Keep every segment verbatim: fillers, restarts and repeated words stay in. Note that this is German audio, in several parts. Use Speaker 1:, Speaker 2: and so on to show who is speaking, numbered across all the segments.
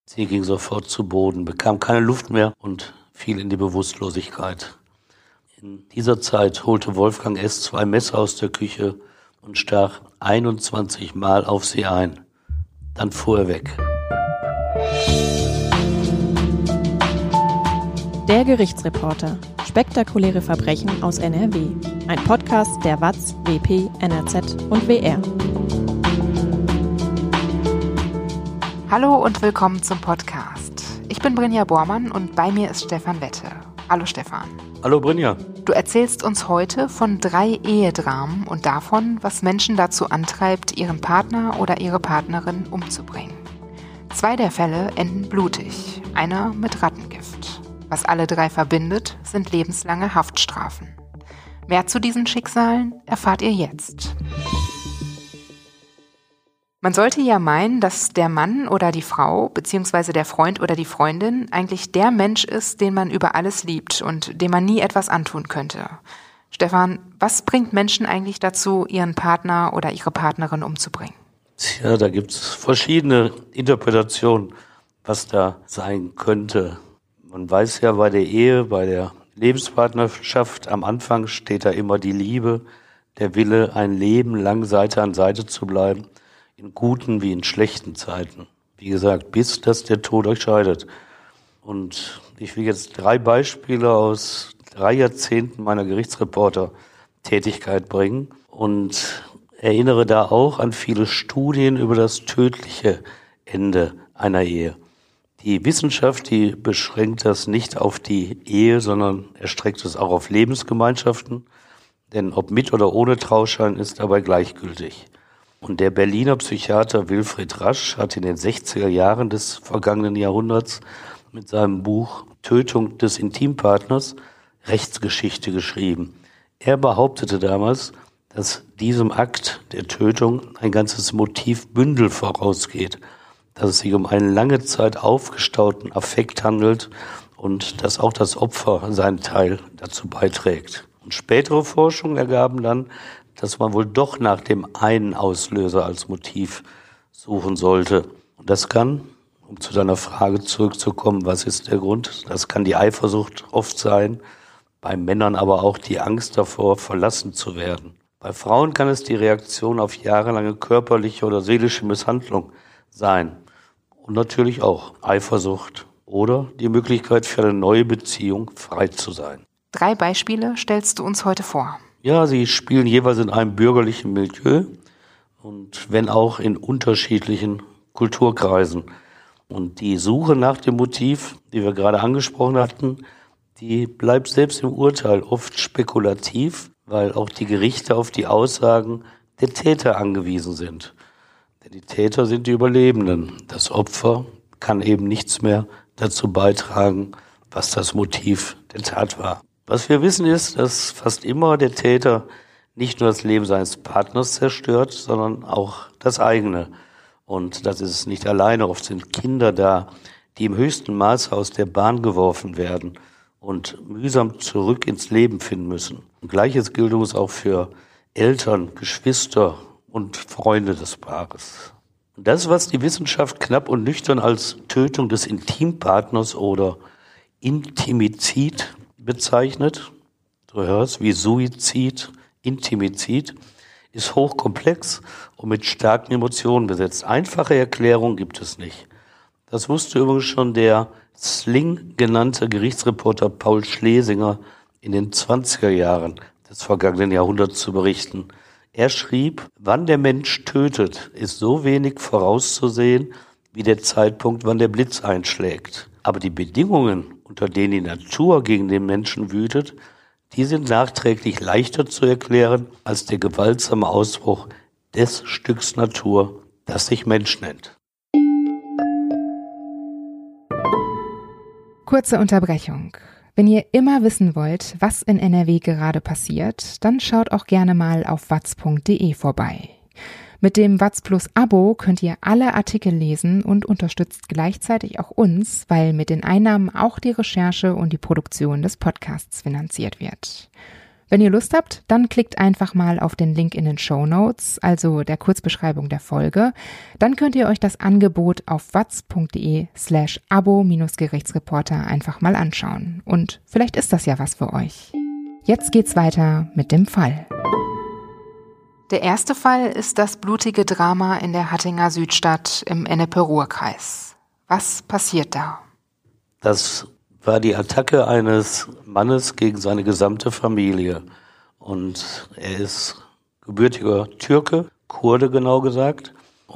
Speaker 1: Sie ging sofort zu Boden, bekam keine Luft mehr und fiel in die Bewusstlosigkeit. In dieser Zeit holte Wolfgang S. zwei Messer aus der Küche und stach einundzwanzig Mal auf sie ein. Dann fuhr er weg.
Speaker 2: Der Gerichtsreporter. Spektakuläre Verbrechen aus N R W. Ein Podcast der W A Z, W P, N R Z und W R.
Speaker 3: Hallo und willkommen zum Podcast. Ich bin Brinja Bormann und bei mir ist Stefan Wette. Hallo Stefan.
Speaker 1: Hallo Brinja.
Speaker 3: Du erzählst uns heute von drei Ehedramen und davon, was Menschen dazu antreibt, ihren Partner oder ihre Partnerin umzubringen. Zwei der Fälle enden blutig, einer mit Rattengift. Was alle drei verbindet, sind lebenslange Haftstrafen. Mehr zu diesen Schicksalen erfahrt ihr jetzt. Man sollte ja meinen, dass der Mann oder die Frau bzw. der Freund oder die Freundin eigentlich der Mensch ist, den man über alles liebt und dem man nie etwas antun könnte. Stefan, was bringt Menschen eigentlich dazu, ihren Partner oder ihre Partnerin umzubringen?
Speaker 1: Tja, da gibt es verschiedene Interpretationen, was da sein könnte. Man weiß ja, bei der Ehe, bei der Lebenspartnerschaft, am Anfang steht da immer die Liebe, der Wille, ein Leben lang Seite an Seite zu bleiben. In guten wie in schlechten Zeiten. Wie gesagt, bis dass der Tod euch scheidet. Und ich will jetzt drei Beispiele aus drei Jahrzehnten meiner Gerichtsreporter-Tätigkeit bringen und erinnere da auch an viele Studien über das tödliche Ende einer Ehe. Die Wissenschaft, die beschränkt das nicht auf die Ehe, sondern erstreckt es auch auf Lebensgemeinschaften. Denn ob mit oder ohne Trauschein ist dabei gleichgültig. Und der Berliner Psychiater Wilfried Rasch hat in den sechziger Jahren des vergangenen Jahrhunderts mit seinem Buch Tötung des Intimpartners Rechtsgeschichte geschrieben. Er behauptete damals, dass diesem Akt der Tötung ein ganzes Motivbündel vorausgeht, dass es sich um einen lange Zeit aufgestauten Affekt handelt und dass auch das Opfer seinen Teil dazu beiträgt. Und spätere Forschungen ergaben dann, dass man wohl doch nach dem einen Auslöser als Motiv suchen sollte. Und das kann, um zu deiner Frage zurückzukommen, was ist der Grund? Das kann die Eifersucht oft sein, bei Männern aber auch die Angst davor, verlassen zu werden. Bei Frauen kann es die Reaktion auf jahrelange körperliche oder seelische Misshandlung sein. Und natürlich auch Eifersucht oder die Möglichkeit für eine neue Beziehung frei zu sein.
Speaker 3: Drei Beispiele stellst du uns heute vor.
Speaker 1: Ja, sie spielen jeweils in einem bürgerlichen Milieu und wenn auch in unterschiedlichen Kulturkreisen. Und die Suche nach dem Motiv, die wir gerade angesprochen hatten, die bleibt selbst im Urteil oft spekulativ, weil auch die Gerichte auf die Aussagen der Täter angewiesen sind. Denn die Täter sind die Überlebenden. Das Opfer kann eben nichts mehr dazu beitragen, was das Motiv der Tat war. Was wir wissen ist, dass fast immer der Täter nicht nur das Leben seines Partners zerstört, sondern auch das eigene. Und das ist es nicht alleine. Oft sind Kinder da, die im höchsten Maße aus der Bahn geworfen werden und mühsam zurück ins Leben finden müssen. Und Gleiches gilt uns auch für Eltern, Geschwister und Freunde des Paares. Und das, was die Wissenschaft knapp und nüchtern als Tötung des Intimpartners oder Intimizid bezeichnet, du hörst, wie Suizid, Intimizid, ist hochkomplex und mit starken Emotionen besetzt. Einfache Erklärung gibt es nicht. Das wusste übrigens schon der Sling genannte Gerichtsreporter Paul Schlesinger in den zwanziger Jahren des vergangenen Jahrhunderts zu berichten. Er schrieb, wann der Mensch tötet, ist so wenig vorauszusehen wie der Zeitpunkt, wann der Blitz einschlägt. Aber die Bedingungen, unter denen die Natur gegen den Menschen wütet, die sind nachträglich leichter zu erklären als der gewaltsame Ausbruch des Stücks Natur, das sich Mensch nennt.
Speaker 3: Kurze Unterbrechung. Wenn ihr immer wissen wollt, was in N R W gerade passiert, dann schaut auch gerne mal auf watz punkt de vorbei. Mit dem Watz Plus Abo könnt ihr alle Artikel lesen und unterstützt gleichzeitig auch uns, weil mit den Einnahmen auch die Recherche und die Produktion des Podcasts finanziert wird. Wenn ihr Lust habt, dann klickt einfach mal auf den Link in den Shownotes, also der Kurzbeschreibung der Folge. Dann könnt ihr euch das Angebot auf watz.de slash abo-gerichtsreporter einfach mal anschauen. Und vielleicht ist das ja was für euch. Jetzt geht's weiter mit dem Fall. Der erste Fall ist das blutige Drama in der Hattinger Südstadt im Ennepe-Ruhr-Kreis. Was passiert da?
Speaker 1: Das war die Attacke eines Mannes gegen seine gesamte Familie. Und er ist gebürtiger Türke, Kurde genau gesagt.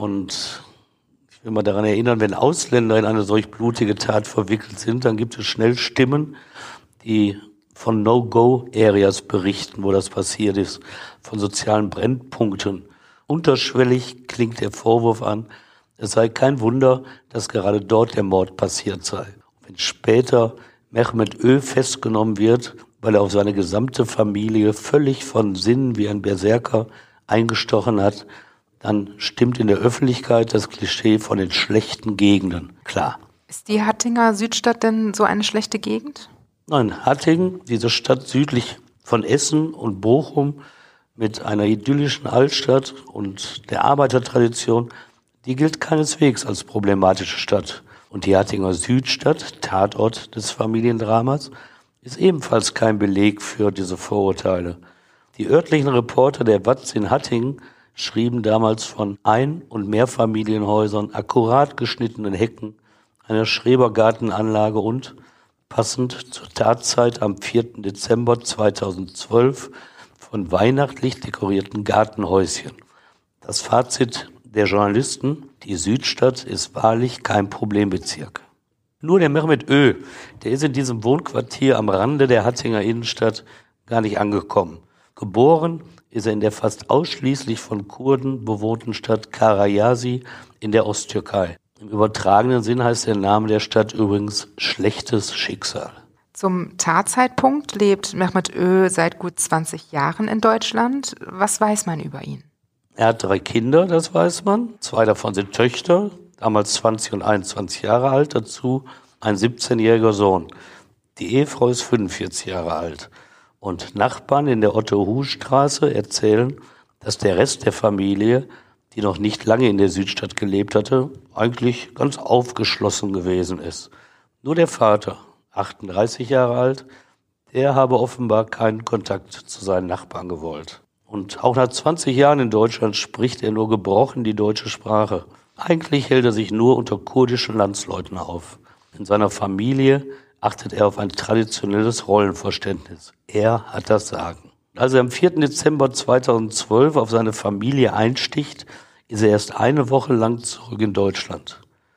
Speaker 1: Und ich will mal daran erinnern, wenn Ausländer in eine solch blutige Tat verwickelt sind, dann gibt es schnell Stimmen, die von No-Go-Areas berichten, wo das passiert ist, von sozialen Brennpunkten. Unterschwellig klingt der Vorwurf an, es sei kein Wunder, dass gerade dort der Mord passiert sei. Wenn später Mehmet Ö festgenommen wird, weil er auf seine gesamte Familie völlig von Sinnen wie ein Berserker eingestochen hat, dann stimmt in der Öffentlichkeit das Klischee von den schlechten Gegenden. Klar.
Speaker 3: Ist die Hattinger Südstadt denn so eine schlechte Gegend?
Speaker 1: Nein, Hattingen, diese Stadt südlich von Essen und Bochum mit einer idyllischen Altstadt und der Arbeitertradition, die gilt keineswegs als problematische Stadt. Und die Hattinger Südstadt, Tatort des Familiendramas, ist ebenfalls kein Beleg für diese Vorurteile. Die örtlichen Reporter der Watz in Hattingen schrieben damals von Ein- und Mehrfamilienhäusern, akkurat geschnittenen Hecken, einer Schrebergartenanlage und, passend zur Tatzeit am vierten Dezember zweitausendzwölf, von weihnachtlich dekorierten Gartenhäuschen. Das Fazit der Journalisten: Die Südstadt ist wahrlich kein Problembezirk. Nur der Mehmet Ö, der ist in diesem Wohnquartier am Rande der Hattinger Innenstadt gar nicht angekommen. Geboren ist er in der fast ausschließlich von Kurden bewohnten Stadt Karayasi in der Osttürkei. Im übertragenen Sinn heißt der Name der Stadt übrigens schlechtes Schicksal.
Speaker 3: Zum Tatzeitpunkt lebt Mehmet Ö seit gut zwanzig Jahren in Deutschland. Was weiß man über ihn?
Speaker 1: Er hat drei Kinder, das weiß man. Zwei davon sind Töchter, damals zwanzig und einundzwanzig Jahre alt. Dazu ein siebzehnjähriger Sohn. Die Ehefrau ist fünfundvierzig Jahre alt. Und Nachbarn in der Otto-Huh-Straße erzählen, dass der Rest der Familie, die noch nicht lange in der Südstadt gelebt hatte, eigentlich ganz aufgeschlossen gewesen ist. Nur der Vater, achtunddreißig Jahre alt, der habe offenbar keinen Kontakt zu seinen Nachbarn gewollt. Und auch nach zwanzig Jahren in Deutschland spricht er nur gebrochen die deutsche Sprache. Eigentlich hält er sich nur unter kurdischen Landsleuten auf. In seiner Familie achtet er auf ein traditionelles Rollenverständnis. Er hat das Sagen. Als er am vierten Dezember zweitausendzwölf auf seine Familie einsticht, ist er erst eine Woche lang zurück in Deutschland.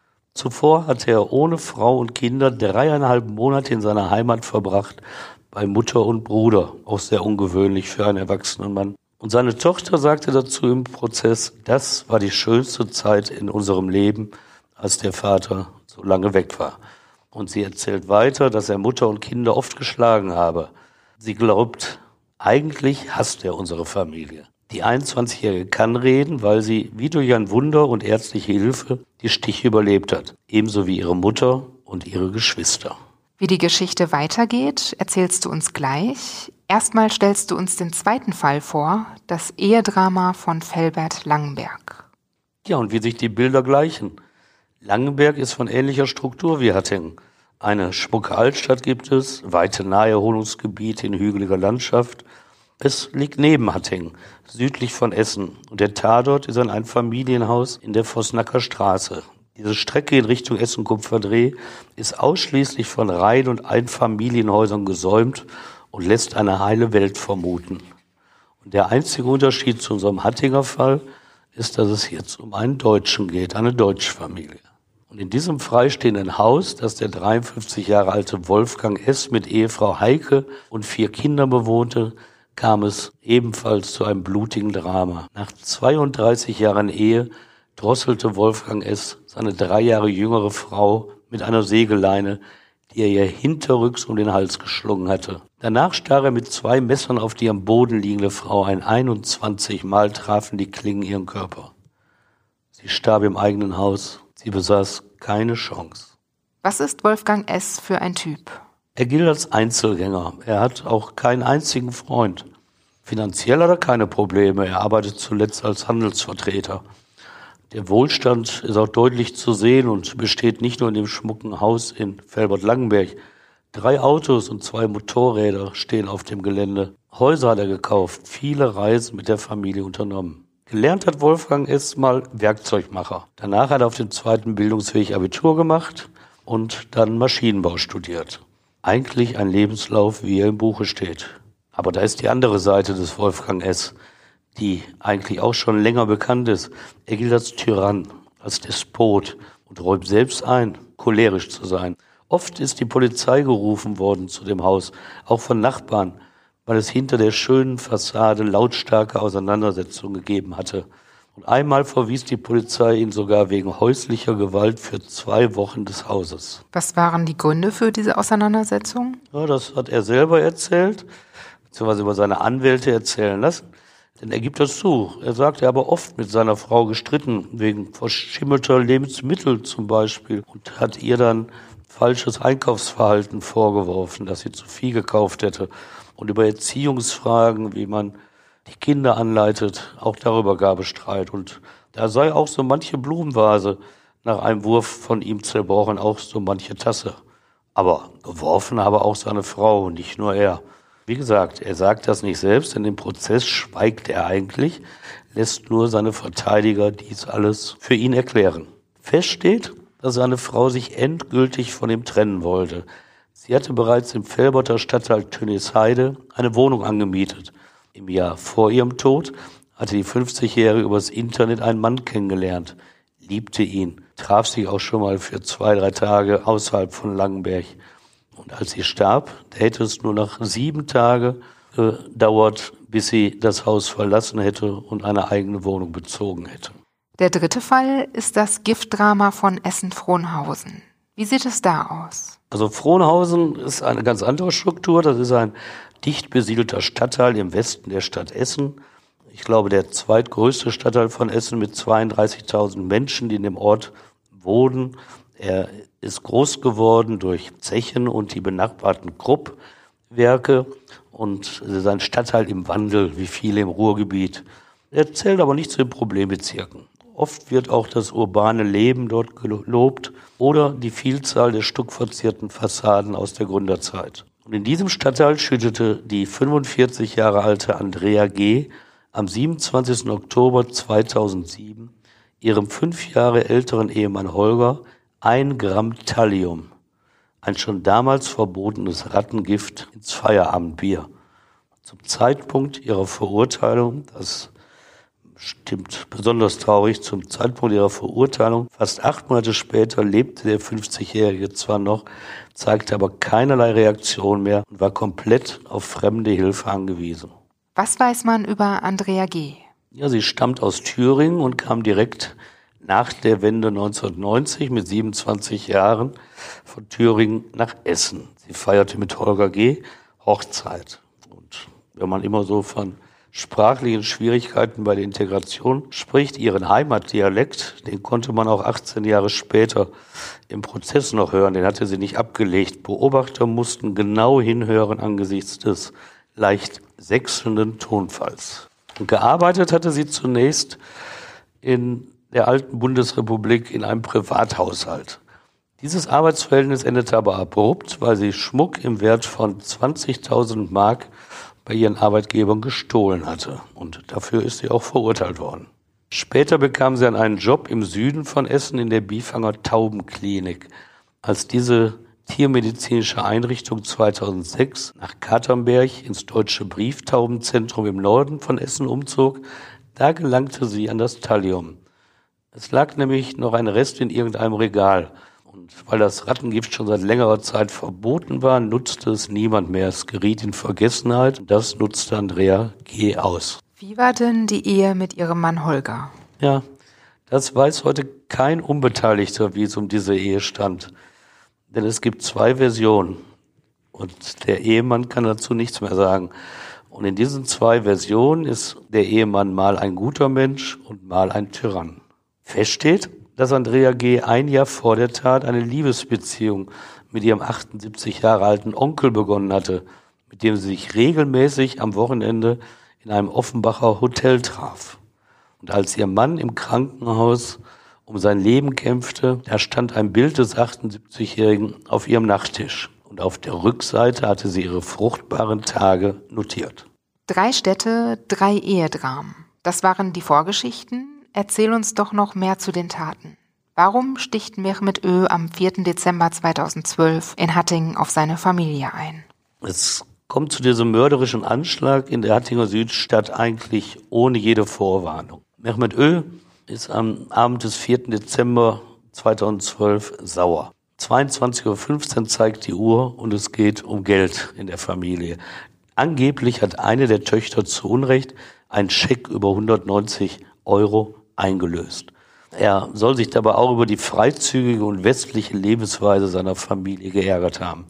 Speaker 1: Zuvor hatte er ohne Frau und Kinder dreieinhalb Monate in seiner Heimat verbracht, bei Mutter und Bruder, auch sehr ungewöhnlich für einen erwachsenen Mann. Und seine Tochter sagte dazu im Prozess, das war die schönste Zeit in unserem Leben, als der Vater so lange weg war. Und sie erzählt weiter, dass er Mutter und Kinder oft geschlagen habe. Sie glaubt, eigentlich hasst er unsere Familie. Die einundzwanzigjährige kann reden, weil sie wie durch ein Wunder und ärztliche Hilfe die Stiche überlebt hat. Ebenso wie ihre Mutter und ihre Geschwister.
Speaker 3: Wie die Geschichte weitergeht, erzählst du uns gleich. Erstmal stellst du uns den zweiten Fall vor, das Ehedrama von Felbert Langenberg.
Speaker 1: Ja, und wie sich die Bilder gleichen. Langenberg ist von ähnlicher Struktur wie Hattingen. Eine schmucke Altstadt gibt es, weite Naherholungsgebiete in hügeliger Landschaft. Es liegt neben Hattingen, südlich von Essen. Und der Tatort ist ein Einfamilienhaus in der Vosnacker Straße. Diese Strecke in Richtung Essen-Kupferdreh ist ausschließlich von Reihen- und Einfamilienhäusern gesäumt und lässt eine heile Welt vermuten. Und der einzige Unterschied zu unserem Hattinger Fall ist, dass es jetzt um einen Deutschen geht, eine deutsche Familie. Und in diesem freistehenden Haus, das der dreiundfünfzig Jahre alte Wolfgang S. mit Ehefrau Heike und vier Kindern bewohnte, kam es ebenfalls zu einem blutigen Drama. Nach zweiunddreißig Jahren Ehe drosselte Wolfgang S. seine drei Jahre jüngere Frau mit einer Sägeleine, die er ihr hinterrücks um den Hals geschlungen hatte. Danach stach er mit zwei Messern auf die am Boden liegende Frau ein. einundzwanzig Mal trafen die Klingen ihren Körper. Sie starb im eigenen Haus. Sie besaß keine Chance.
Speaker 3: Was ist Wolfgang S. für ein Typ?
Speaker 1: Er gilt als Einzelgänger. Er hat auch keinen einzigen Freund. Finanziell hat er keine Probleme. Er arbeitet zuletzt als Handelsvertreter. Der Wohlstand ist auch deutlich zu sehen und besteht nicht nur in dem schmucken Haus in Velbert-Langenberg. Drei Autos und zwei Motorräder stehen auf dem Gelände. Häuser hat er gekauft, viele Reisen mit der Familie unternommen. Gelernt hat Wolfgang S. mal Werkzeugmacher. Danach hat er auf dem zweiten Bildungsweg Abitur gemacht und dann Maschinenbau studiert. Eigentlich ein Lebenslauf, wie er im Buche steht. Aber da ist die andere Seite des Wolfgang S., die eigentlich auch schon länger bekannt ist. Er gilt als Tyrann, als Despot und räumt selbst ein, cholerisch zu sein. Oft ist die Polizei gerufen worden zu dem Haus, auch von Nachbarn, weil es hinter der schönen Fassade lautstarke Auseinandersetzungen gegeben hatte. Und einmal verwies die Polizei ihn sogar wegen häuslicher Gewalt für zwei Wochen des Hauses.
Speaker 3: Was waren die Gründe für diese Auseinandersetzung?
Speaker 1: Ja, das hat er selber erzählt, beziehungsweise über seine Anwälte erzählen lassen. Denn er gibt das zu. Er sagt, er habe oft mit seiner Frau gestritten, wegen verschimmelter Lebensmittel zum Beispiel, und hat ihr dann falsches Einkaufsverhalten vorgeworfen, dass sie zu viel gekauft hätte. Und über Erziehungsfragen, wie man die Kinder anleitet, auch darüber gab es Streit. Und da sei auch so manche Blumenvase nach einem Wurf von ihm zerbrochen, auch so manche Tasse. Aber geworfen habe auch seine Frau, nicht nur er. Wie gesagt, er sagt das nicht selbst, in dem Prozess schweigt er eigentlich, lässt nur seine Verteidiger dies alles für ihn erklären. Fest steht, dass seine Frau sich endgültig von ihm trennen wollte. Sie hatte bereits im Velberter Stadtteil Tönnisheide eine Wohnung angemietet. Im Jahr vor ihrem Tod hatte die fünfzigjährige übers Internet einen Mann kennengelernt, liebte ihn, traf sich auch schon mal für zwei, drei Tage außerhalb von Langenberg. Und als sie starb, da hätte es nur noch sieben Tage gedauert, bis sie das Haus verlassen hätte und eine eigene Wohnung bezogen hätte.
Speaker 3: Der dritte Fall ist das Giftdrama von Essen-Frohnhausen. Wie sieht es da aus?
Speaker 1: Also Frohnhausen ist eine ganz andere Struktur. Das ist ein dicht besiedelter Stadtteil im Westen der Stadt Essen. Ich glaube, der zweitgrößte Stadtteil von Essen mit zweiunddreißigtausend Menschen, die in dem Ort wohnen. Er ist groß geworden durch Zechen und die benachbarten Kruppwerke und es ist ein Stadtteil im Wandel, wie viele im Ruhrgebiet. Er zählt aber nicht zu den Problembezirken. Oft wird auch das urbane Leben dort gelobt oder die Vielzahl der stuckverzierten Fassaden aus der Gründerzeit. Und in diesem Stadtteil schüttete die fünfundvierzig Jahre alte Andrea G. am siebenundzwanzigsten Oktober zweitausendsieben ihrem fünf Jahre älteren Ehemann Holger ein Gramm Thallium, ein schon damals verbotenes Rattengift, ins Feierabendbier. Zum Zeitpunkt ihrer Verurteilung, das stimmt besonders traurig, zum Zeitpunkt ihrer Verurteilung, fast acht Monate später, lebte der fünfzigjährige zwar noch, zeigte aber keinerlei Reaktion mehr und war komplett auf fremde Hilfe angewiesen.
Speaker 3: Was weiß man über Andrea G.?
Speaker 1: Ja, sie stammt aus Thüringen und kam direkt nach der Wende neunzehnhundertneunzig mit siebenundzwanzig Jahren von Thüringen nach Essen. Sie feierte mit Holger G. Hochzeit. Und wenn man immer so von sprachlichen Schwierigkeiten bei der Integration spricht, ihren Heimatdialekt, den konnte man auch achtzehn Jahre später im Prozess noch hören, den hatte sie nicht abgelegt. Beobachter mussten genau hinhören angesichts des leicht sächselnden Tonfalls. Und gearbeitet hatte sie zunächst in der alten Bundesrepublik in einem Privathaushalt. Dieses Arbeitsverhältnis endete aber abrupt, weil sie Schmuck im Wert von zwanzigtausend Mark bei ihren Arbeitgebern gestohlen hatte. Und dafür ist sie auch verurteilt worden. Später bekam sie einen Job im Süden von Essen in der Bifanger Taubenklinik. Als diese tiermedizinische Einrichtung zweitausendsechs nach Katernberg ins Deutsche Brieftaubenzentrum im Norden von Essen umzog, da gelangte sie an das Thallium. Es lag nämlich noch ein Rest in irgendeinem Regal. Und weil das Rattengift schon seit längerer Zeit verboten war, nutzte es niemand mehr. Es geriet in Vergessenheit und das nutzte Andrea G. aus.
Speaker 3: Wie war denn die Ehe mit ihrem Mann Holger?
Speaker 1: Ja, das weiß heute kein Unbeteiligter, wie es um diese Ehe stand. Denn es gibt zwei Versionen und der Ehemann kann dazu nichts mehr sagen. Und in diesen zwei Versionen ist der Ehemann mal ein guter Mensch und mal ein Tyrann. Fest steht, dass Andrea G. ein Jahr vor der Tat eine Liebesbeziehung mit ihrem achtundsiebzig Jahre alten Onkel begonnen hatte, mit dem sie sich regelmäßig am Wochenende in einem Offenbacher Hotel traf. Und als ihr Mann im Krankenhaus um sein Leben kämpfte, da stand ein Bild des achtundsiebzigjährigen auf ihrem Nachttisch. Und auf der Rückseite hatte sie ihre fruchtbaren Tage notiert.
Speaker 3: Drei Städte, drei Ehedramen. Das waren die Vorgeschichten. Erzähl uns doch noch mehr zu den Taten. Warum sticht Mehmet Ö. am vierten Dezember zweitausendzwölf in Hattingen auf seine Familie ein?
Speaker 1: Es kommt zu diesem mörderischen Anschlag in der Hattinger Südstadt eigentlich ohne jede Vorwarnung. Mehmet Ö. ist am Abend des vierten Dezember zweitausendzwölf sauer. zweiundzwanzig Uhr fünfzehn zeigt die Uhr und es geht um Geld in der Familie. Angeblich hat eine der Töchter zu Unrecht einen Scheck über hundertneunzig Euro eingelöst. Er soll sich dabei auch über die freizügige und westliche Lebensweise seiner Familie geärgert haben.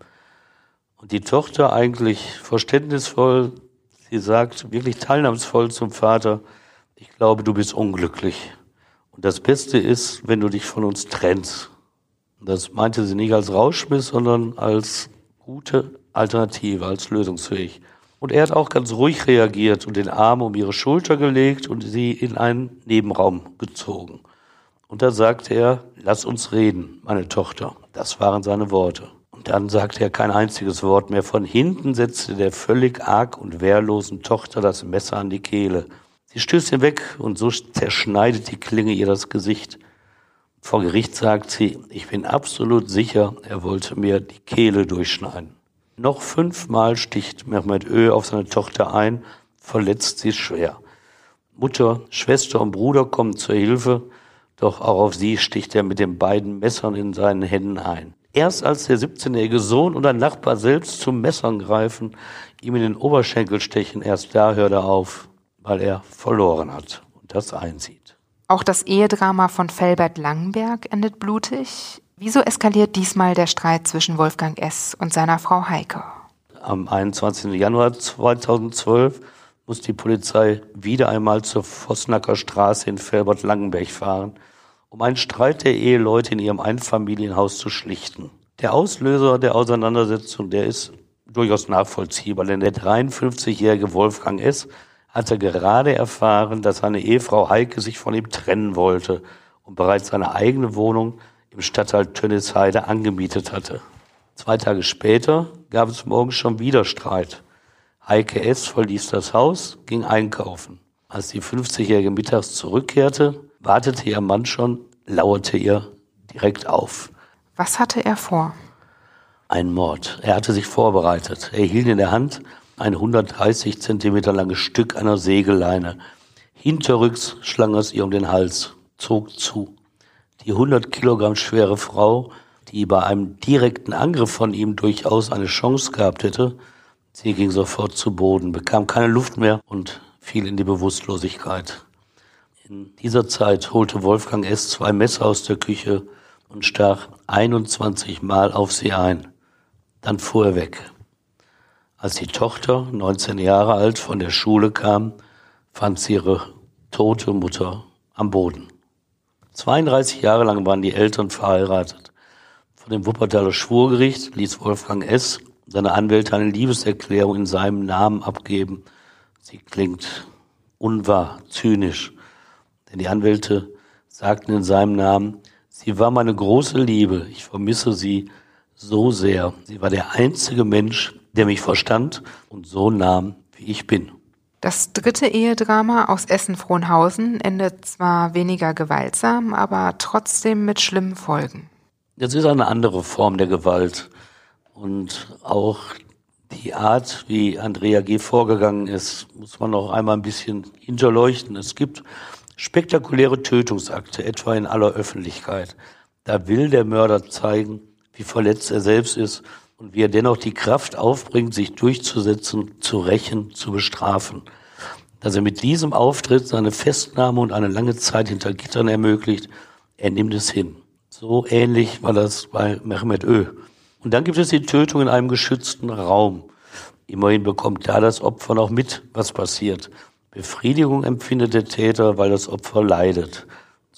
Speaker 1: Und die Tochter eigentlich verständnisvoll, sie sagt wirklich teilnahmsvoll zum Vater, ich glaube, du bist unglücklich. Und das Beste ist, wenn du dich von uns trennst. Und das meinte sie nicht als Rauschmiss, sondern als gute Alternative, als lösungsfähig. Und er hat auch ganz ruhig reagiert und den Arm um ihre Schulter gelegt und sie in einen Nebenraum gezogen. Und da sagte er, lass uns reden, meine Tochter. Das waren seine Worte. Und dann sagte er kein einziges Wort mehr. Von hinten setzte der völlig arg und wehrlosen Tochter das Messer an die Kehle. Sie stößt ihn weg und so zerschneidet die Klinge ihr das Gesicht. Vor Gericht sagt sie, ich bin absolut sicher, er wollte mir die Kehle durchschneiden. Noch fünfmal sticht Mehmet Ö. auf seine Tochter ein, verletzt sie schwer. Mutter, Schwester und Bruder kommen zur Hilfe, doch auch auf sie sticht er mit den beiden Messern in seinen Händen ein. Erst als der siebzehnjährige Sohn und ein Nachbar selbst zum Messern greifen, ihm in den Oberschenkel stechen, erst da hört er auf, weil er verloren hat und das einsieht.
Speaker 3: Auch das Ehedrama von Felbert Langenberg endet blutig. Wieso eskaliert diesmal der Streit zwischen Wolfgang S. und seiner Frau Heike?
Speaker 1: Am einundzwanzigsten Januar zweitausendzwölf muss die Polizei wieder einmal zur Vosnacker Straße in Felbert-Langenberg fahren, um einen Streit der Eheleute in ihrem Einfamilienhaus zu schlichten. Der Auslöser der Auseinandersetzung, der ist durchaus nachvollziehbar, denn der dreiundfünfzigjährige Wolfgang S. hatte gerade erfahren, dass seine Ehefrau Heike sich von ihm trennen wollte und bereits seine eigene Wohnung im Stadtteil Tönnisheide angemietet hatte. Zwei Tage später gab es morgens schon wieder Streit. Heike S. verließ das Haus, ging einkaufen. Als die fünfzigjährige mittags zurückkehrte, wartete ihr Mann schon, lauerte ihr direkt auf.
Speaker 3: Was hatte er vor?
Speaker 1: Ein Mord. Er hatte sich vorbereitet. Er hielt in der Hand ein hundertdreißig Zentimeter langes Stück einer Sägeleine. Hinterrücks schlang es ihr um den Hals, zog zu. Die hundert Kilogramm schwere Frau, die bei einem direkten Angriff von ihm durchaus eine Chance gehabt hätte, sie ging sofort zu Boden, bekam keine Luft mehr und fiel in die Bewusstlosigkeit. In dieser Zeit holte Wolfgang S. zwei Messer aus der Küche und stach einundzwanzig Mal auf sie ein. Dann fuhr er weg. Als die Tochter, neunzehn Jahre alt, von der Schule kam, fand sie ihre tote Mutter am Boden. zweiunddreißig Jahre lang waren die Eltern verheiratet. Von dem Wuppertaler Schwurgericht ließ Wolfgang S. seine Anwälte eine Liebeserklärung in seinem Namen abgeben. Sie klingt unwahr, zynisch. Denn die Anwälte sagten in seinem Namen, sie war meine große Liebe, ich vermisse sie so sehr. Sie war der einzige Mensch, der mich verstand und so nahm, wie ich bin.
Speaker 3: Das dritte Ehedrama aus Essen-Frohnhausen endet zwar weniger gewaltsam, aber trotzdem mit schlimmen Folgen.
Speaker 1: Das ist eine andere Form der Gewalt. Und auch die Art, wie Andrea G. vorgegangen ist, muss man noch einmal ein bisschen hinterleuchten. Es gibt spektakuläre Tötungsakte, etwa in aller Öffentlichkeit. Da will der Mörder zeigen, wie verletzt er selbst ist und wie er dennoch die Kraft aufbringt, sich durchzusetzen, zu rächen, zu bestrafen. Dass er mit diesem Auftritt seine Festnahme und eine lange Zeit hinter Gittern ermöglicht, er nimmt es hin. So ähnlich war das bei Mehmet Ö. Und dann gibt es die Tötung in einem geschützten Raum. Immerhin bekommt da das Opfer noch mit, was passiert. Befriedigung empfindet der Täter, weil das Opfer leidet.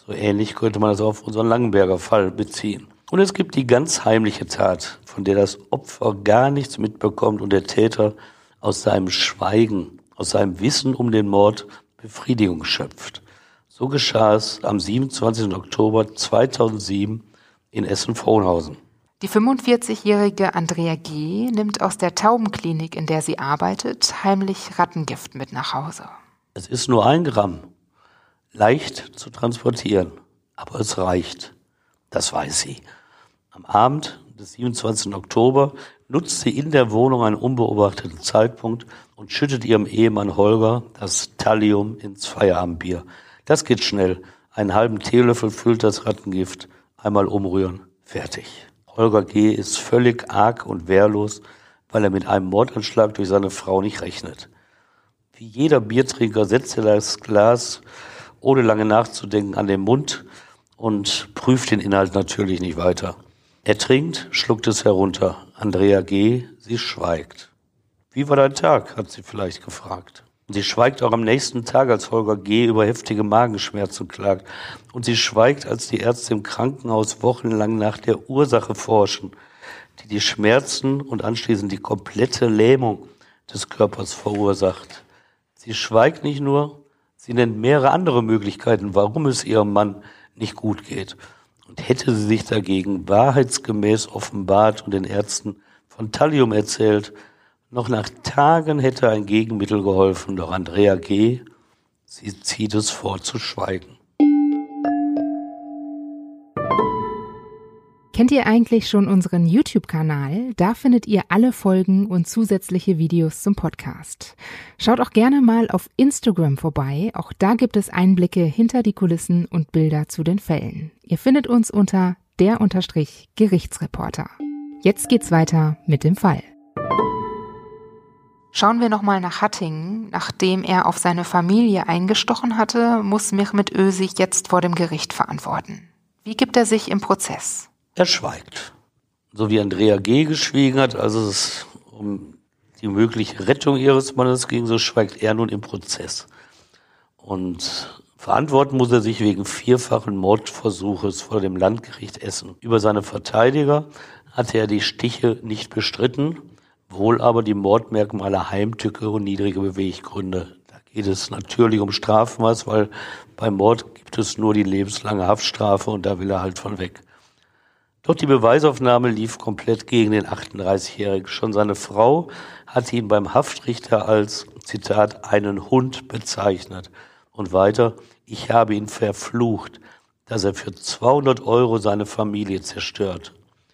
Speaker 1: So ähnlich könnte man das auf unseren Langenberger Fall beziehen. Und es gibt die ganz heimliche Tat, von der das Opfer gar nichts mitbekommt und der Täter aus seinem Schweigen, aus seinem Wissen um den Mord Befriedigung schöpft. So geschah es am siebenundzwanzigsten Oktober zweitausendsieben in Essen-Frohnhausen.
Speaker 3: Die fünfundvierzigjährige Andrea G. nimmt aus der Taubenklinik, in der sie arbeitet, heimlich Rattengift mit nach Hause.
Speaker 1: Es ist nur ein Gramm, leicht zu transportieren, aber es reicht. Das weiß sie. Am Abend des siebenundzwanzigsten Oktober nutzt sie in der Wohnung einen unbeobachteten Zeitpunkt und schüttet ihrem Ehemann Holger das Thallium ins Feierabendbier. Das geht schnell. Einen halben Teelöffel füllt das Rattengift, einmal umrühren, fertig. Holger G. ist völlig arg und wehrlos, weil er mit einem Mordanschlag durch seine Frau nicht rechnet. Wie jeder Biertrinker setzt er das Glas, ohne lange nachzudenken, an den Mund und prüft den Inhalt natürlich nicht weiter. Er trinkt, schluckt es herunter. Andrea G., sie schweigt. »Wie war dein Tag?« hat sie vielleicht gefragt. Und sie schweigt auch am nächsten Tag, als Holger G. über heftige Magenschmerzen klagt. Und sie schweigt, als die Ärzte im Krankenhaus wochenlang nach der Ursache forschen, die die Schmerzen und anschließend die komplette Lähmung des Körpers verursacht. Sie schweigt nicht nur, sie nennt mehrere andere Möglichkeiten, warum es ihrem Mann nicht gut geht. Und hätte sie sich dagegen wahrheitsgemäß offenbart und den Ärzten von Thallium erzählt, noch nach Tagen hätte ein Gegenmittel geholfen, doch Andrea G., sie zieht es vor zu schweigen.
Speaker 3: Kennt ihr eigentlich schon unseren YouTube-Kanal? Da findet ihr alle Folgen und zusätzliche Videos zum Podcast. Schaut auch gerne mal auf Instagram vorbei. Auch da gibt es Einblicke hinter die Kulissen und Bilder zu den Fällen. Ihr findet uns unter der Unterstrich Gerichtsreporter. Jetzt geht's weiter mit dem Fall. Schauen wir nochmal nach Hattingen. Nachdem er auf seine Familie eingestochen hatte, muss Mehmet Ö. sich jetzt vor dem Gericht verantworten. Wie gibt er sich im Prozess?
Speaker 1: Er schweigt. So wie Andrea G. geschwiegen hat, als es um die mögliche Rettung ihres Mannes ging, so schweigt er nun im Prozess. Und verantworten muss er sich wegen vierfachen Mordversuches vor dem Landgericht Essen. Über seine Verteidiger hatte er die Stiche nicht bestritten, wohl aber die Mordmerkmale Heimtücke und niedrige Beweggründe. Da geht es natürlich um Strafmaß, weil beim Mord gibt es nur die lebenslange Haftstrafe und da will er halt von weg. Doch die Beweisaufnahme lief komplett gegen den achtunddreißigjährigen. Schon seine Frau hatte ihn beim Haftrichter als, Zitat, einen Hund bezeichnet. Und weiter, ich habe ihn verflucht, dass er für zweihundert Euro seine Familie zerstört.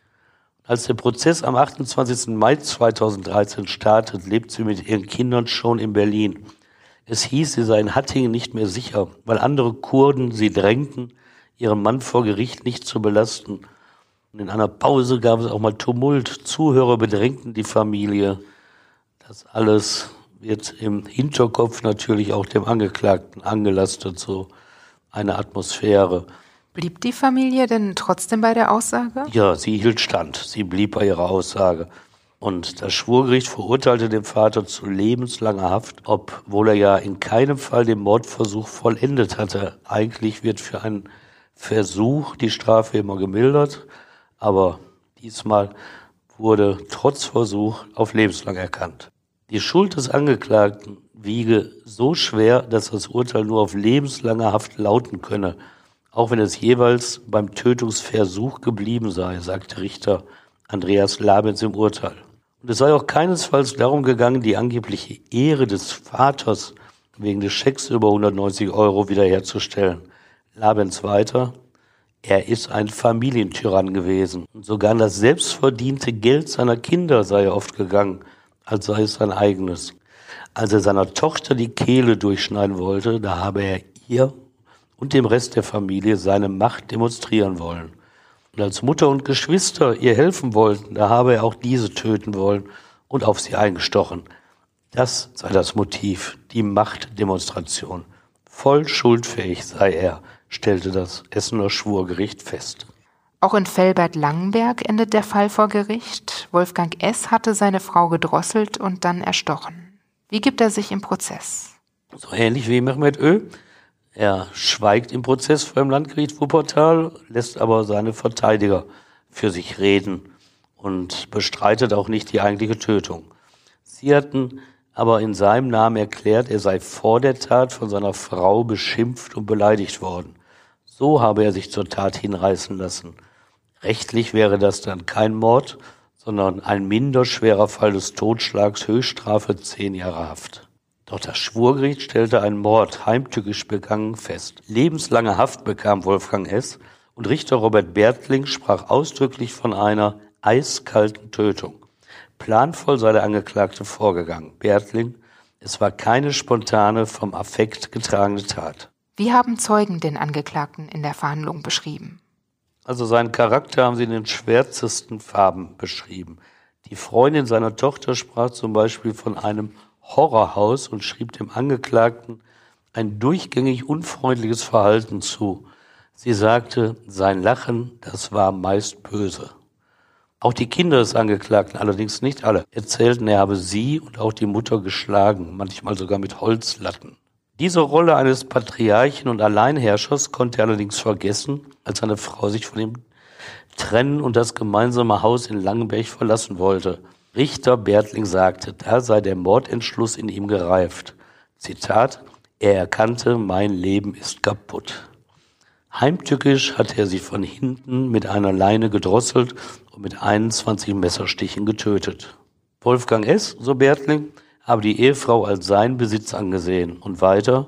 Speaker 1: Als der Prozess am achtundzwanzigsten Mai zweitausenddreizehn startet, lebt sie mit ihren Kindern schon in Berlin. Es hieß, sie sei in Hattingen nicht mehr sicher, weil andere Kurden sie drängten, ihren Mann vor Gericht nicht zu belasten. Und in einer Pause gab es auch mal Tumult. Zuhörer bedrängten die Familie. Das alles wird im Hinterkopf natürlich auch dem Angeklagten angelastet, so eine Atmosphäre.
Speaker 3: Blieb die Familie denn trotzdem bei der Aussage?
Speaker 1: Ja, sie hielt stand. Sie blieb bei ihrer Aussage. Und das Schwurgericht verurteilte den Vater zu lebenslanger Haft, obwohl er ja in keinem Fall den Mordversuch vollendet hatte. Eigentlich wird für einen Versuch die Strafe immer gemildert, aber diesmal wurde trotz Versuch auf lebenslang erkannt. Die Schuld des Angeklagten wiege so schwer, dass das Urteil nur auf lebenslange Haft lauten könne, auch wenn es jeweils beim Tötungsversuch geblieben sei, sagte Richter Andreas Labenz im Urteil. Und es sei auch keinesfalls darum gegangen, die angebliche Ehre des Vaters wegen des Schecks über hundertneunzig Euro wiederherzustellen. Labenz weiter, er ist ein Familientyrann gewesen. Und sogar an das selbstverdiente Geld seiner Kinder sei er oft gegangen, als sei es sein eigenes. Als er seiner Tochter die Kehle durchschneiden wollte, da habe er ihr und dem Rest der Familie seine Macht demonstrieren wollen. Und als Mutter und Geschwister ihr helfen wollten, da habe er auch diese töten wollen und auf sie eingestochen. Das sei das Motiv, die Machtdemonstration. Voll schuldfähig sei er, stellte das Essener Schwurgericht fest.
Speaker 3: Auch in Velbert-Langenberg endet der Fall vor Gericht. Wolfgang S. hatte seine Frau gedrosselt und dann erstochen. Wie gibt er sich im Prozess?
Speaker 1: So ähnlich wie Mehmet Ö. Er schweigt im Prozess vor dem Landgericht Wuppertal, lässt aber seine Verteidiger für sich reden und bestreitet auch nicht die eigentliche Tötung. Sie hatten aber in seinem Namen erklärt, er sei vor der Tat von seiner Frau beschimpft und beleidigt worden. So habe er sich zur Tat hinreißen lassen. Rechtlich wäre das dann kein Mord, sondern ein minder schwerer Fall des Totschlags, Höchststrafe zehn Jahre Haft. Doch das Schwurgericht stellte einen Mord heimtückisch begangen fest. Lebenslange Haft bekam Wolfgang S. und Richter Robert Bertling sprach ausdrücklich von einer eiskalten Tötung. Planvoll sei der Angeklagte vorgegangen. Bertling: Es war keine spontane, vom Affekt getragene Tat.
Speaker 3: Wie haben Zeugen den Angeklagten in der Verhandlung beschrieben?
Speaker 1: Also seinen Charakter haben sie in den schwärzesten Farben beschrieben. Die Freundin seiner Tochter sprach zum Beispiel von einem Horrorhaus und schrieb dem Angeklagten ein durchgängig unfreundliches Verhalten zu. Sie sagte, sein Lachen, das war meist böse. Auch die Kinder des Angeklagten, allerdings nicht alle, erzählten, er habe sie und auch die Mutter geschlagen, manchmal sogar mit Holzlatten. Diese Rolle eines Patriarchen und Alleinherrschers konnte er allerdings vergessen, als seine Frau sich von ihm trennen und das gemeinsame Haus in Langenberg verlassen wollte. Richter Bertling sagte, da sei der Mordentschluss in ihm gereift. Zitat: Er erkannte, mein Leben ist kaputt. Heimtückisch hatte er sie von hinten mit einer Leine gedrosselt und mit einundzwanzig Messerstichen getötet. Wolfgang S., so Bertling, habe die Ehefrau als seinen Besitz angesehen. Und weiter,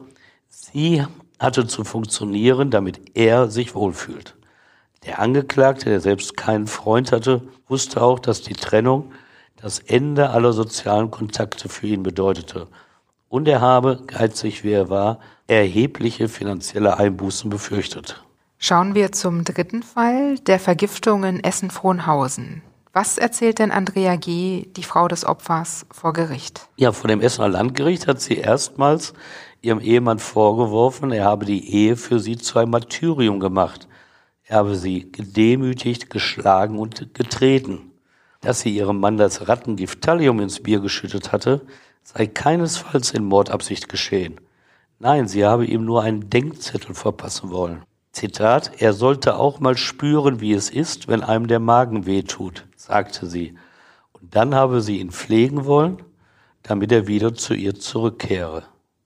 Speaker 1: sie hatte zu funktionieren, damit er sich wohlfühlt. Der Angeklagte, der selbst keinen Freund hatte, wusste auch, dass die Trennung das Ende aller sozialen Kontakte für ihn bedeutete. Und er habe, geizig wie er war, erhebliche finanzielle Einbußen befürchtet.
Speaker 3: Schauen wir zum dritten Fall, der Vergiftung in Essen-Frohnhausen. Was erzählt denn Andrea G., die Frau des Opfers, vor Gericht?
Speaker 1: Ja, vor dem Essener Landgericht hat sie erstmals ihrem Ehemann vorgeworfen, er habe die Ehe für sie zu einem Martyrium gemacht. Er habe sie gedemütigt, geschlagen und getreten. Dass sie ihrem Mann das Rattengift Thallium ins Bier geschüttet hatte, sei keinesfalls in Mordabsicht geschehen. Nein, sie habe ihm nur einen Denkzettel verpassen wollen. Zitat: Er sollte auch mal spüren, wie es ist, wenn einem der Magen wehtut, sagte sie. Und dann habe sie ihn pflegen wollen, damit er wieder zu ihr zurückkehre.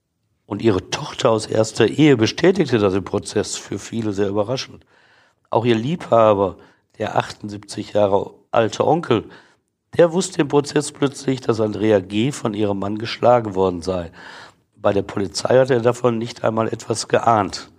Speaker 1: Und ihre Tochter aus erster Ehe bestätigte das im Prozess, für viele sehr überraschend. Auch ihr Liebhaber, der achtundsiebzig Jahre alte Onkel, der wusste im Prozess plötzlich, dass Andrea G. von ihrem Mann geschlagen worden sei. Bei der Polizei hat er davon nicht einmal etwas geahnt.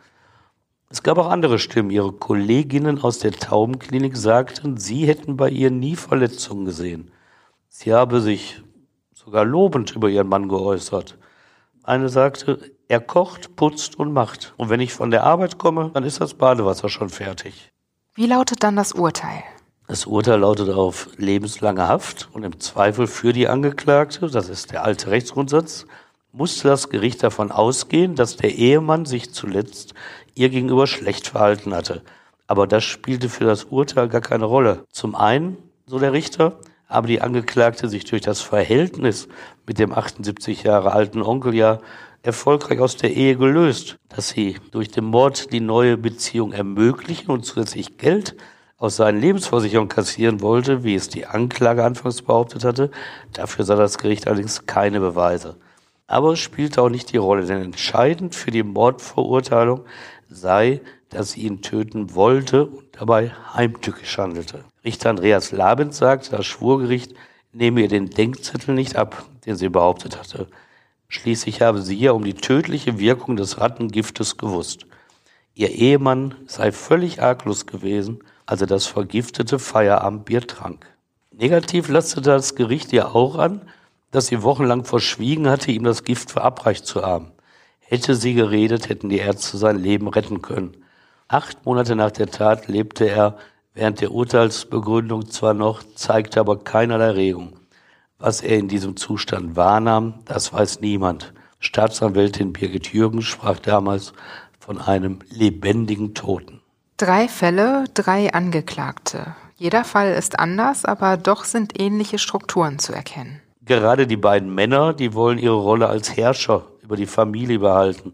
Speaker 1: Es gab auch andere Stimmen. Ihre Kolleginnen aus der Taubenklinik sagten, sie hätten bei ihr nie Verletzungen gesehen. Sie habe sich sogar lobend über ihren Mann geäußert. Eine sagte, er kocht, putzt und macht. Und wenn ich von der Arbeit komme, dann ist das Badewasser schon fertig.
Speaker 3: Wie lautet dann das Urteil?
Speaker 1: Das Urteil lautet auf lebenslange Haft und im Zweifel für die Angeklagte, das ist der alte Rechtsgrundsatz, musste das Gericht davon ausgehen, dass der Ehemann sich zuletzt ihr gegenüber schlecht verhalten hatte. Aber das spielte für das Urteil gar keine Rolle. Zum einen, so der Richter, habe die Angeklagte sich durch das Verhältnis mit dem achtundsiebzig Jahre alten Onkel ja erfolgreich aus der Ehe gelöst. Dass sie durch den Mord die neue Beziehung ermöglichen und zusätzlich Geld aus seinen Lebensversicherungen kassieren wollte, wie es die Anklage anfangs behauptet hatte, dafür sah das Gericht allerdings keine Beweise. Aber es spielte auch nicht die Rolle, denn entscheidend für die Mordverurteilung sei, dass sie ihn töten wollte und dabei heimtückisch handelte. Richter Andreas Labens sagte, das Schwurgericht nehme ihr den Denkzettel nicht ab, den sie behauptet hatte. Schließlich habe sie ja um die tödliche Wirkung des Rattengiftes gewusst. Ihr Ehemann sei völlig arglos gewesen, als er das vergiftete Feierabendbier trank. Negativ lastete das Gericht ihr auch an, dass sie wochenlang verschwiegen hatte, ihm das Gift verabreicht zu haben. Hätte sie geredet, hätten die Ärzte sein Leben retten können. Acht Monate nach der Tat lebte er während der Urteilsbegründung zwar noch, zeigte aber keinerlei Regung. Was er in diesem Zustand wahrnahm, das weiß niemand. Staatsanwältin Birgit Jürgens sprach damals von einem lebendigen Toten.
Speaker 3: Drei Fälle, drei Angeklagte. Jeder Fall ist anders, aber doch sind ähnliche Strukturen zu erkennen.
Speaker 1: Gerade die beiden Männer, die wollen ihre Rolle als Herrscher über die Familie behalten.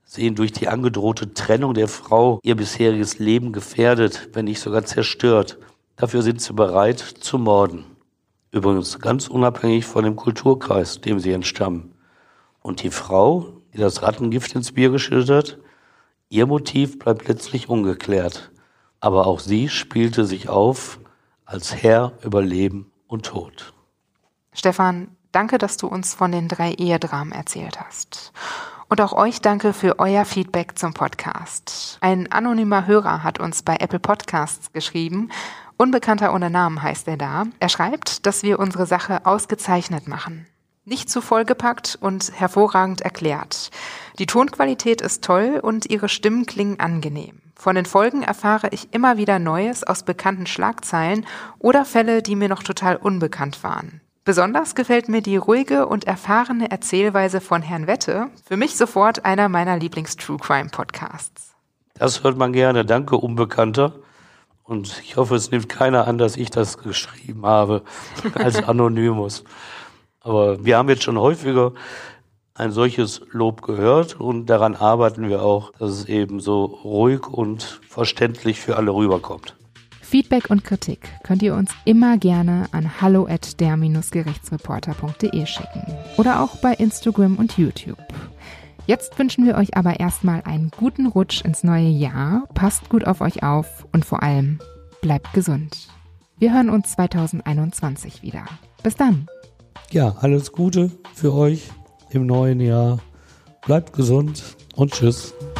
Speaker 1: sehen durch die angedrohte Trennung der Frau ihr bisheriges Leben gefährdet, wenn nicht sogar zerstört. Dafür sind sie bereit zu morden. Übrigens ganz unabhängig von dem Kulturkreis, dem sie entstammen. Und die Frau, die das Rattengift ins Bier geschüttet hat, ihr Motiv bleibt letztlich ungeklärt. Aber auch sie spielte sich auf als Herr über Leben und Tod.
Speaker 3: Stefan, danke, dass du uns von den drei Ehedramen erzählt hast. Und auch euch danke für euer Feedback zum Podcast. Ein anonymer Hörer hat uns bei Apple Podcasts geschrieben. Unbekannter ohne Namen heißt er da. Er schreibt, dass wir unsere Sache ausgezeichnet machen. Nicht zu vollgepackt und hervorragend erklärt. Die Tonqualität ist toll und ihre Stimmen klingen angenehm. Von den Folgen erfahre ich immer wieder Neues aus bekannten Schlagzeilen oder Fälle, die mir noch total unbekannt waren. Besonders gefällt mir die ruhige und erfahrene Erzählweise von Herrn Wette. Für mich sofort einer meiner Lieblings-True-Crime-Podcasts.
Speaker 1: Das hört man gerne. Danke, Unbekannter. Und ich hoffe, es nimmt keiner an, dass ich das geschrieben habe als Anonymous. Aber wir haben jetzt schon häufiger ein solches Lob gehört und daran arbeiten wir auch, dass es eben so ruhig und verständlich für alle rüberkommt.
Speaker 4: Feedback und Kritik könnt ihr uns immer gerne an hallo at der gerichtsreporter punkt de schicken oder auch bei Instagram und YouTube. Jetzt wünschen wir euch aber erstmal einen guten Rutsch ins neue Jahr, passt gut auf euch auf und vor allem bleibt gesund. Wir hören uns zwanzig einundzwanzig wieder. Bis dann.
Speaker 1: Ja, alles Gute für euch im neuen Jahr. Bleibt gesund und tschüss.